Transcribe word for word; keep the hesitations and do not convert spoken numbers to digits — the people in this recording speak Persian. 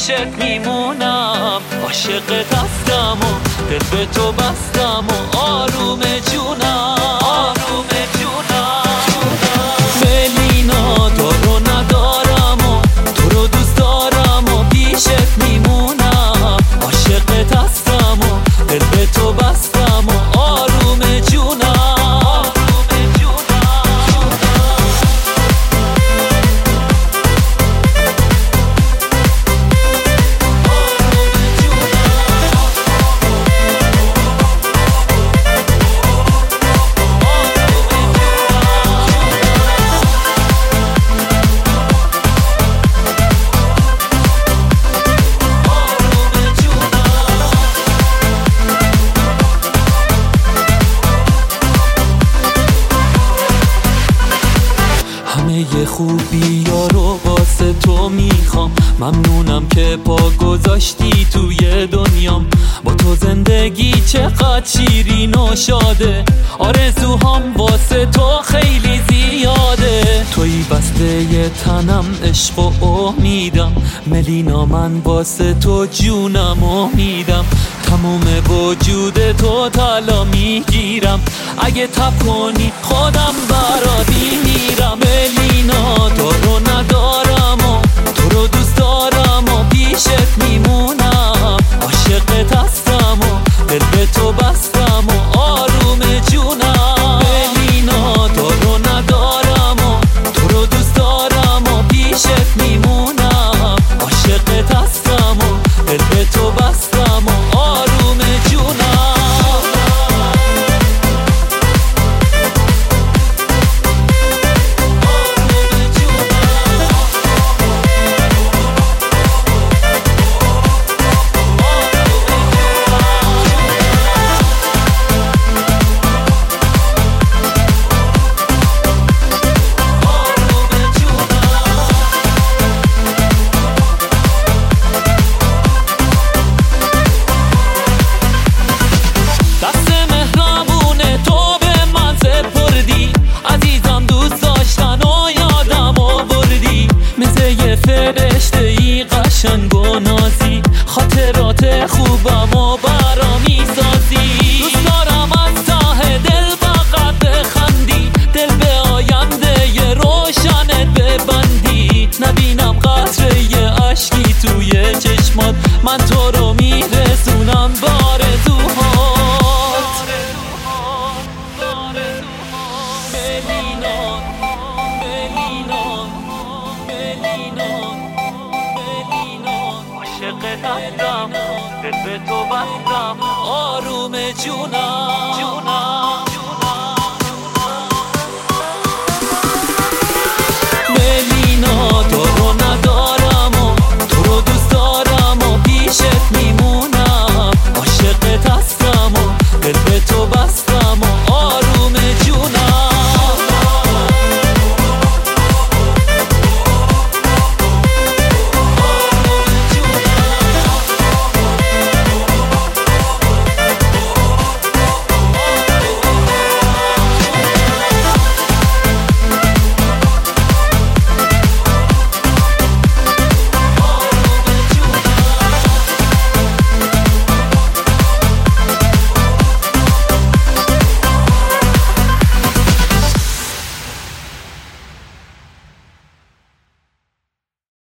پیشت میمونم، عاشقت هستم و دل به تو بستم و آروم جونم، آروم جونم. ملینا تو رو ندارم و تو رو دوست دارم و پیشت میمونم، عاشقت هستم و دل به تو بستم و آروم جونم. همه خوبی ها رو واسه تو میخوام، ممنونم که پا گذاشتی توی دنیام. با تو زندگی چقدر شیرین و شاده، آرزوهام واسه تو خیلی زیاده. توی بسته تنم، عشق و امیدم، ملینا من واسه تو جونم و میدم. تموم وجود تو طلا میگیرم، اگه تب کنی خودم برات میمیرم. ملینا تو رو ندارم و تو رو دوست دارم و پیشت میمونم، عاشقت هستم و دل به تو بستم و آروم جونم. ملینا تو رو ندارم و تو رو دوست دارم و پیشت میمونم، عاشقت هستم و دل به تو بستم و آروم جونم. فرشته ای قشنگ و نازی، خاطرات خوبم و برا میسازی. دوست دارم از ته دل فقط بخندی، دل به آینده ی روشنت ببندی. نبینم قطره اشکی توی چشمات، من تو رو میرسونم بارزوهات. ملینا عاشقت هستم، دل به تو بستم، آروم جونم.